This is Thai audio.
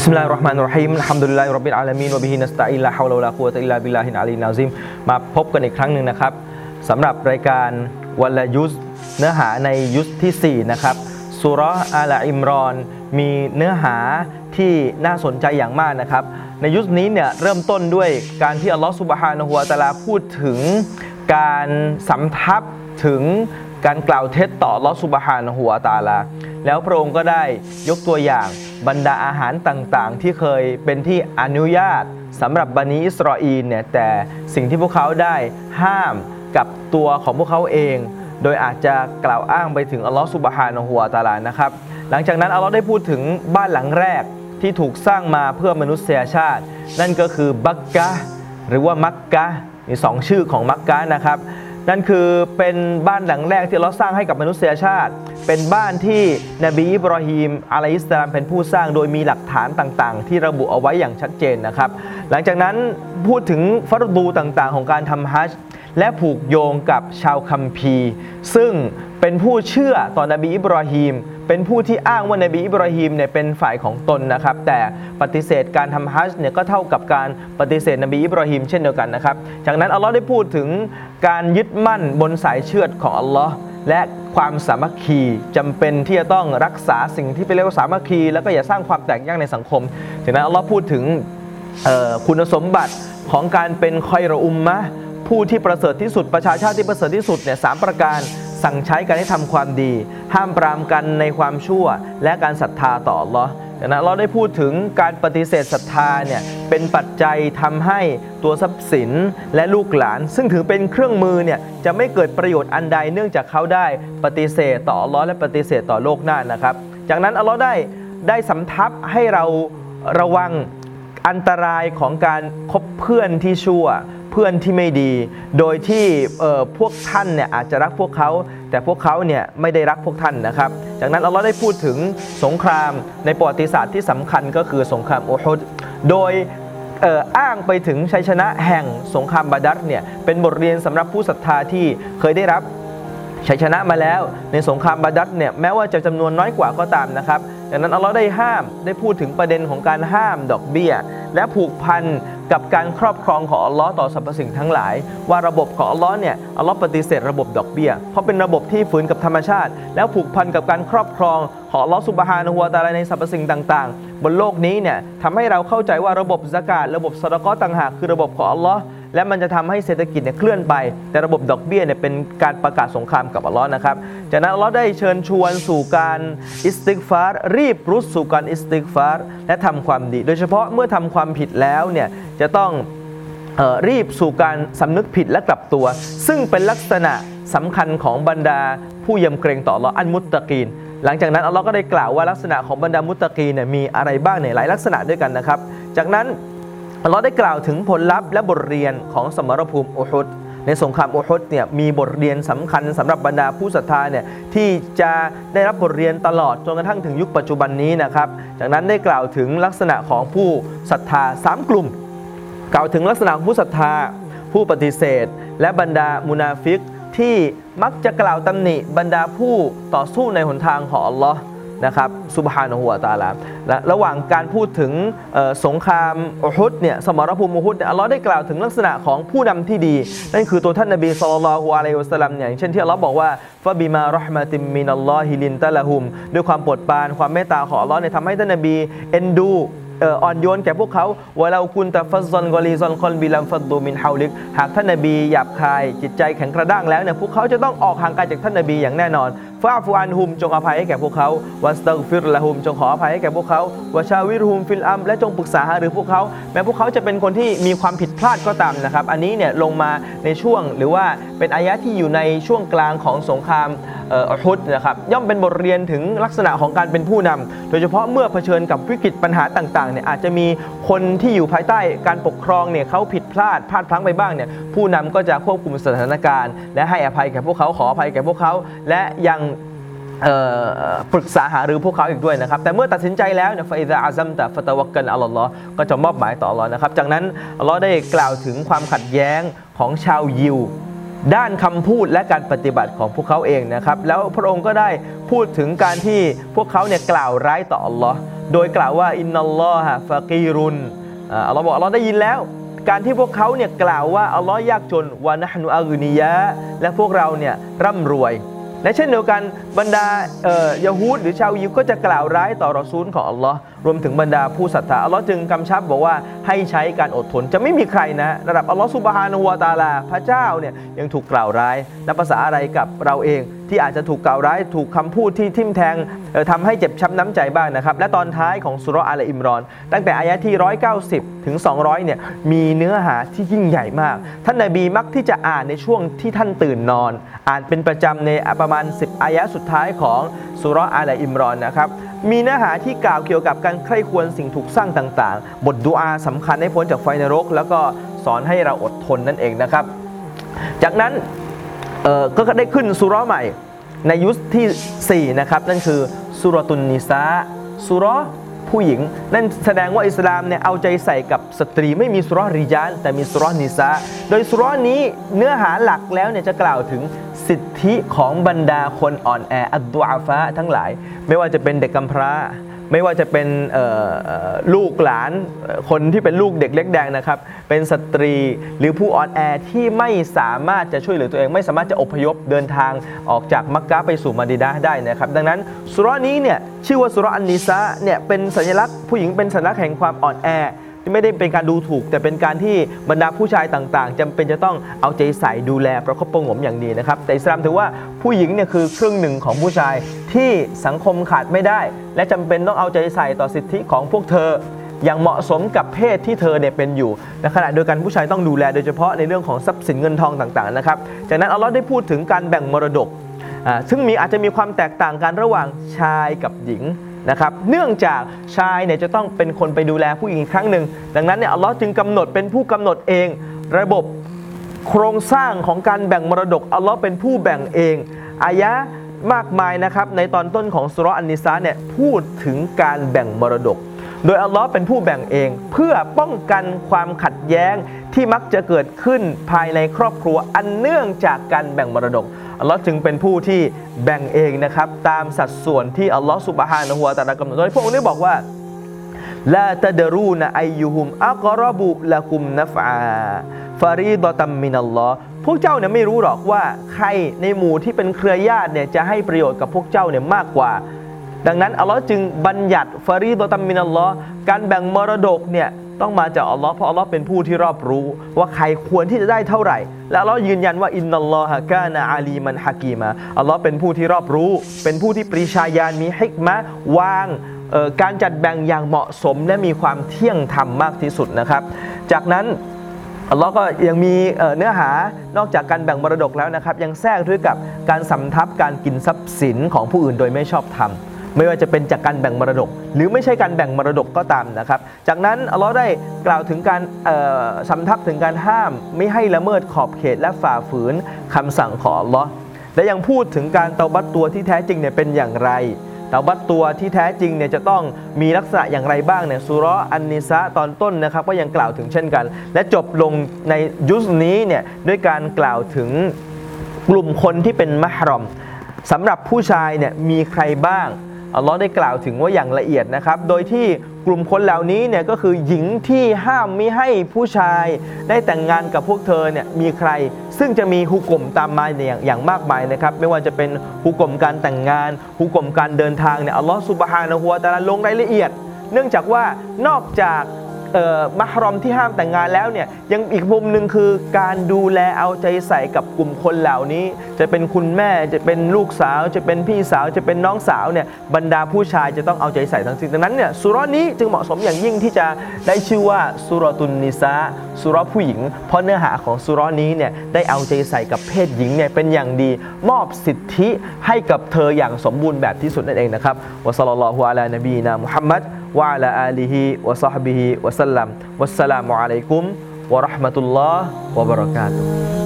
บิสมิลลาฮิรเราะห์มานิรเราะฮีมอัลฮัมดุลิลลาฮิร็อบบิลอาลามีนวะบิฮินัสตะอีนลาฮาวละวะลากุวะตะอิลลาบิลลาฮิลอาลียิลอะซีมมาพบกันอีกครั้งหนึ่งนะครับสำหรับรายการวันละยุสเนื้อหาในยุสที่4นะครับซูเราะห์อาลอิมรอนมีเนื้อหาที่น่าสนใจอย่างมากนะครับในยุสนี้เนี่ยเริ่มต้นด้วยการที่อัลลอฮฺซุบฮานะฮูวะตะอาลาพูดถึงการสำทับถึงการกล่าวเท็จต่ออัลลอฮฺซุบฮานะฮูวะตะอาลาแล้วพระองค์ก็ได้ยกตัวอย่างบรรดาอาหารต่างๆที่เคยเป็นที่อนุญาตสำหรับบันิอิสราอีลเนี่ยแต่สิ่งที่พวกเขาได้ห้ามกับตัวของพวกเขาเองโดยอาจจะกล่าวอ้างไปถึงอัลลอฮฺซุบฮานะฮูวะตะอาลานะครับหลังจากนั้นอัลลอฮฺได้พูดถึงบ้านหลังแรกที่ถูกสร้างมาเพื่อมนุษยชาตินั่นก็คือบักกะห์หรือว่ามักกะห์มี2ชื่อของมักกะห์นะครับนั่นคือเป็นบ้านหลังแรกที่เราสร้างให้กับมนุษยชาติเป็นบ้านที่นบีอิบรอฮีมอะลัยฮิสสลามเป็นผู้สร้างโดยมีหลักฐานต่างๆที่ระบุเอาไว้อย่างชัดเจนนะครับหลังจากนั้นพูดถึงฟัรดูต่างๆของการทำฮัจญ์และผูกโยงกับชาวคัมภีร์ซึ่งเป็นผู้เชื่อต่อนบีอิบรอฮีมเป็นผู้ที่อ้างว่านบีอิบรอฮีมเนี่ยเป็นฝ่ายของตนนะครับแต่ปฏิเสธการทำฮัจญ์เนี่ยก็เท่ากับการปฏิเสธนบีอิบรอฮีมเช่นเดียวกันนะครับจากนั้นอัลลอฮ์ได้พูดถึงการยึดมั่นบนสายเชือดของอัลลอฮ์และความสามัคคีจำเป็นที่จะต้องรักษาสิ่งที่เป็นเรียกว่าสามัคคีแล้วก็อย่าสร้างความแตกแยกในสังคมจากนั้นอัลลอฮ์พูดถึงคุณสมบัติของการเป็นคอยรออุมมะห์ผู้ที่ประเสริฐที่สุดประชาชาติที่ประเสริฐที่สุดเนี่ย3ประการสั่งใช้การให้ทำความดีห้ามปรามกันในความชั่วและการศรัทธาต่ออัลเลาะห์นะเราได้พูดถึงการปฏิเสธศรัทธาเนี่ยเป็นปัจจัยทำให้ตัวทรัพย์สินและลูกหลานซึ่งถือเป็นเครื่องมือเนี่ยจะไม่เกิดประโยชน์อันใดเนื่องจากเขาได้ปฏิเสธต่ออัลเลาะห์และปฏิเสธต่อโลกหน้านะครับจากนั้นอัลเลาะห์ได้สำทับให้เราระวังอันตรายของการคบเพื่อนที่ชั่วเพื่อนที่ไม่ดีโดยที่พวกท่านเนี่ยอาจจะรักพวกเขาแต่พวกเขาเนี่ยไม่ได้รักพวกท่านนะครับจากนั้นอัลเลาะห์ได้พูดถึงสงครามในประวัติศาสตร์ที่สำคัญก็คือสงครามอูฮุดโดยอ้างไปถึงชัยชนะแห่งสงครามบาดัรเนี่ยเป็นบทเรียนสำหรับผู้ศรัทธาที่เคยได้รับชัยชนะมาแล้วในสงครามบาดัรเนี่ยแม้ว่าจะจำนวนน้อยกว่าก็ตามนะครับดังนั้นอัลเลาะห์ได้ห้ามได้พูดถึงประเด็นของการห้ามดอกเบี้ยและผูกพันกับการครอบครองของอัลเลาะห์ต่อสรรพสิ่งทั้งหลายว่าระบบของอัลเลาะห์เนี่ยอัลเลาะห์ปฏิเสธระบบดอกเบี้ยเพราะเป็นระบบที่ฝืนกับธรรมชาติแล้วผูกพันกับการครอบครองของอัลเลาะห์ซุบฮานะฮูวะตะอาลาในสรรพสิ่งต่างๆบนโลกนี้เนี่ยทำให้เราเข้าใจว่าระบบซะกาตระบบซอดาเกาะห์ต่างหากคือระบบของอัลเลาะห์และมันจะทำให้เศรษฐกิจเนี่ยเคลื่อนไปแต่ระบบดอกเบี้ยเนี่ยเป็นการประกาศสงครามกับอัลเลาะห์นะครับจากนั้นอัลเลาะห์ได้เชิญชวนสู่การอิสติฆฟารรีบรุดสู่การอิสติฆฟารและทำความดีโดยเฉพาะเมื่อทำความผิดแล้วเนี่ยจะต้องรีบสู่การสำนึกผิดและกลับตัวซึ่งเป็นลักษณะสำคัญของบรรดาผู้ยำเกรงต่ออัลเลาะห์อันมุตตะกีนหลังจากนั้นอัลเลาะห์ก็ได้กล่าวว่าลักษณะของบรรดามุตตะกีนเนี่ยมีอะไรบ้างเนี่ยหลายลักษณะด้วยกันนะครับจากนั้นอัลเลาะห์ได้กล่าวถึงผลลัพธ์และบทเรียนของสมรภูมิอูฮุดในสงครามอูฮุดเนี่ยมีบทเรียนสำคัญสำหรับบรรดาผู้ศรัทธาเนี่ยที่จะได้รับบทเรียนตลอดจนกระทั่งถึงยุคปัจจุบันนี้นะครับจากนั้นได้กล่าวถึงลักษณะของผู้ศรัทธา3กลุ่มกล่าวถึงลักษณะของผู้ศรัทธาผู้ปฏิเสธและบรรดามุนาฟิกที่มักจะกล่าวตำหนิบรรดาผู้ต่อสู้ในหนทางของอัลเลาะห์นะครับซุบฮานะฮูวะตะอาลาและระหว่างการพูดถึงสงครามอูฮุดเนี่ยสมรภูมิอูฮุดเนี่ยอัลเลาะห์ได้กล่าวถึงลักษณะของผู้นำที่ดีนั่นคือตัวท่านนบีศ็อลลัลลอฮุอะลัยฮิวะซัลลัมอย่างเช่นที่อัลเลาะห์บอกว่าฟะบิมาเราะห์มะติมมินัลลอฮิลินตะละฮุมด้วยความโปรดปรานความเมตตาของอัลเลาะห์เนี่ยทำให้ท่านนบีเอ็นดูอ่อนโยนแก่พวกเขาวะลากุนตะฟัซซันกอลีซอนคอนบิลัมฟัดดูมินฮาวลิกหากท่านนบีหยาบคายจิตใจแข็งกระด้างแล้วเนี่ยพวกเขาจะต้องออกห่างไกลจากท่านนบีอย่างแน่นอนฟาฟูอันฮุมจงอภัยให้แก่พวกเขาวัสตัฆฟิรละฮุมจงขออภัยให้แก่พวกเขาวะชาวิรฮุมฟิลอัมและจงปรึกษาหารือพวกเขาแม้พวกเขาจะเป็นคนที่มีความผิดพลาดก็ตามนะครับอันนี้เนี่ยลงมาในช่วงหรือว่าเป็นอายะที่อยู่ในช่วงกลางของสงครามอูฮุดนะครับย่อมเป็นบทเรียนถึงลักษณะของการเป็นผู้นำโดยเฉพาะเมื่อเผชิญกับวิกฤตปัญหาต่างๆเนี่ยอาจจะมีคนที่อยู่ภายใต้การปกครองเนี่ยเขาผิดพลาดพลั้งไปบ้างเนี่ยผู้นำก็จะควบคุมสถานการณ์และให้อภัยแก่พวกเขาขออภัยแก่พวกเขาและยังปรึกษาหารือพวกเขาอีกด้วยนะครับแต่เมื่อตัดสินใจแล้วเนี่ยฟะอิซาอะซัมตะฟะตะวักกัลอะลัลลอฮ์ก็จะมอบหมายต่ออัลเลาะห์นะครับจากนั้นอัลเลาะห์ได้กล่าวถึงความขัดแย้งของชาวยิวด้านคำพูดและการปฏิบัติของพวกเขาเองนะครับแล้วพระองค์ก็ได้พูดถึงการที่พวกเขาเนี่ยกล่าวร้ายต่ออัลเลาะห์โดยกล่าวว่าอินนัลลอฮะฟะกีรุนอัลลอฮ์บอกอัลลอฮ์ได้ยินแล้วการที่พวกเขาเนี่ยกล่าวว่าอัลลอฮ์ยากจนวะนะฮ์นุอักนียะและพวกเราเนี่ยร่ำรวยและเช่นเดียวกันบรรดายะฮูดหรือชาวยิวก็จะกล่าวร้ายต่อรอซูลของอัลลอฮ์รวมถึงบรรดาผู้ศรัทธาอัลลอฮ์จึงกำชับบอกว่าให้ใช้การอดทนจะไม่มีใครนะระดับอัลลอฮ์ซุบฮานะฮูวะตะอาลาพระเจ้าเนี่ยยังถูกกล่าวร้ายนับภาษาอะไรกับเราเองที่อาจจะถูกกล่าวร้ายถูกคำพูดที่ทิ่มแทงทำให้เจ็บช้ำน้ำใจบ้างนะครับและตอนท้ายของสุเราะห์อาลอิมรอนตั้งแต่อายะที่190ถึง200เนี่ยมีเนื้อหาที่ยิ่งใหญ่มากท่านนบีมักที่จะอ่านในช่วงที่ท่านตื่นนอนอ่านเป็นประจำในประมาณ10อายะสุดท้ายของสุเราะห์อาลอิมรอนนะครับมีเนื้อหาที่กล่าวเกี่ยวกับการใคร่ควรสิ่งถูกสร้างต่างๆบทดุอาสำคัญให้พ้นจากไฟนรกแล้วก็สอนให้เราอดทนนั่นเองนะครับจากนั้นก็ได้ขึ้นสุเราะห์ใหม่ในยุคที่4นะครับนั่นคือสุเราะตุนนิสาสุเราะห์ผู้หญิงนั่นแสดงว่าอิสลามเนี่ยเอาใจใส่กับสตรีไม่มีสุเราะห์ริญาลแต่มีสุเราะห์นิสาโดยสุเราะห์นี้เนื้อหาหลักแล้วเนี่ยจะกล่าวถึงสิทธิของบรรดาคนอ่อนแออัดดุอาฟะทั้งหลายไม่ว่าจะเป็นเด็กกำพร้าไม่ว่าจะเป็นลูกหลานคนที่เป็นลูกเด็กเล็กแดงนะครับเป็นสตรีหรือผู้อ่อนแอที่ไม่สามารถจะช่วยเหลือตัวเองไม่สามารถจะอพยพเดินทางออกจากมักกะห์ไปสู่มะดีนะห์ได้นะครับดังนั้นสุเราะห์นี้เนี่ยชื่อว่าสุเราะห์อันนิสาเนี่ยเป็นสัญลักษณ์ผู้หญิงเป็นสัญลักษณ์แห่งความอ่อนแอไม่ได้เป็นการดูถูกแต่เป็นการที่บรรดาผู้ชายต่างๆจำเป็นจะต้องเอาใจใส่ดูแลประคบประหงมอย่างดีนะครับแต่อิสลามถือว่าผู้หญิงเนี่ยคือครึ่งหนึ่งของผู้ชายที่สังคมขาดไม่ได้และจำเป็นต้องเอาใจใส่ต่อสิทธิของพวกเธออย่างเหมาะสมกับเพศที่เธอเนี่ยเป็นอยู่ในขณะเดียวกันผู้ชายต้องดูแลโดยเฉพาะในเรื่องของทรัพย์สินเงินทองต่างๆนะครับจากนั้นอัลลอฮ์ได้พูดถึงการแบ่งมรดกซึ่งอาจจะมีความแตกต่างกันระหว่างชายกับหญิงนะครับเนื่องจากชายเนี่ยจะต้องเป็นคนไปดูแลผู้หญิงอีกครั้งหนึ่งดังนั้นเนี่ยอัลลอฮ์จึงกำหนดเป็นผู้กำหนดเองระบบโครงสร้างของการแบ่งมรดกอัลลอฮ์เป็นผู้แบ่งเองอายะมากมายนะครับในตอนต้นของสุเราะห์อันนิสาเนี่ยพูดถึงการแบ่งมรดกโดยอัลลอฮ์เป็นผู้แบ่งเองเพื่อป้องกันความขัดแย้งที่มักจะเกิดขึ้นภายในครอบครัวอันเนื่องจากการแบ่งมรดกอัลลอฮ์จึงเป็นผู้ที่แบ่งเองนะครับตามสัดส่วนที่อัลลอฮ์ซุบฮานะฮูวะตะอาลากำหนดโดยพระองค์ได้บอกว่าลาตะดะรูนะอัยยุฮุมอักรบุละกุมนัฟอาฟารีดะตัมมินัลลอฮ์พวกเจ้าเนี่ยไม่รู้หรอกว่าใครในหมู่ที่เป็นเครือญาติเนี่ยจะให้ประโยชน์กับพวกเจ้าเนี่ยมากกว่าดังนั้นอัลลอฮ์จึงบัญญัติฟารีดะตัมมินัลลอฮ์การแบ่งมรดกเนี่ยต้องมาจากอัลลอฮ์เพราะอัลลอฮ์เป็นผู้ที่รอบรู้ว่าใครควรที่จะได้เท่าไหร่และอัลลอฮ์ยืนยันว่าอินนัลลอฮะกานะอาลีมันฮะกีมาอัลลอฮ์เป็นผู้ที่รอบรู้เป็นผู้ที่ปรีชาญาณมีฮิกมะห์วางการจัดแบ่งอย่างเหมาะสมและมีความเที่ยงธรรมมากที่สุดนะครับจากนั้นอัลลอฮ์ก็ยังมีเนื้อหานอกจากการแบ่งมรดกแล้วนะครับยังแทรกด้วยกับการสำทับการกินทรัพย์สินของผู้อื่นโดยไม่ชอบธรรมไม่ว่าจะเป็นจากการแบ่งมรดกหรือไม่ใช่การแบ่งมรดกก็ตามนะครับจากนั้นอัลลอฮ์ได้กล่าวถึงการสำทับถึงการห้ามไม่ให้ละเมิดขอบเขตและฝ่าฝืนคำสั่งของอัลลอฮ์และยังพูดถึงการเตาบัตตัวที่แท้จริงเนี่ยเป็นอย่างไรเตาบัตตัวที่แท้จริงเนี่ยจะต้องมีลักษณะอย่างไรบ้างเนี่ยซูเราะห์อันนิสาตอนต้นนะครับก็ยังกล่าวถึงเช่นกันและจบลงในยุสนี้เนี่ยด้วยการกล่าวถึงกลุ่มคนที่เป็นมะฮรอมสำหรับผู้ชายเนี่ยมีใครบ้างอัลลอฮ์ได้กล่าวถึงว่าอย่างละเอียดนะครับโดยที่กลุ่มคนเหล่านี้เนี่ยก็คือหญิงที่ห้ามไม่ให้ผู้ชายได้แต่งงานกับพวกเธอเนี่ยมีใครซึ่งจะมีฮุกมตามมาอย่างมากมายนะครับไม่ว่าจะเป็นฮุกมการแต่งงานฮุกมการเดินทางเนี่ยอัลลอฮ์ซุบฮานะฮูวะตะอาลาลงรายละเอียดเนื่องจากว่านอกจากมะฮรอมที่ห้ามแต่งงานแล้วเนี่ยยังอีกมุมหนึ่งคือการดูแลเอาใจใส่กับกลุ่มคนเหล่านี้จะเป็นคุณแม่จะเป็นลูกสาวจะเป็นพี่สาวจะเป็นน้องสาวเนี่ยบรรดาผู้ชายจะต้องเอาใจใส่ทั้งสิ้นดังนั้นเนี่ยสุเราะห์นี้จึงเหมาะสมอย่างยิ่งที่จะได้ชื่อว่าสุเราะตุนนิสาสุเราะห์ผู้หญิงเพราะเนื้อหาของสุเราะห์นี้เนี่ยได้เอาใจใส่กับเพศหญิงเนี่ยเป็นอย่างดีมอบสิทธิให้กับเธออย่างสมบูรณ์แบบที่สุดนั่นเองนะครับวะศ็อลลัลลอฮุอะลานบีนามุฮัมมัดวะอะลาอาลิฮิวะศอฮบิฮิวะซัลลัมวัสสลามุอะลัยกุมวะเราะห์มะตุลลอฮ์วะบะเราะกาตุฮ์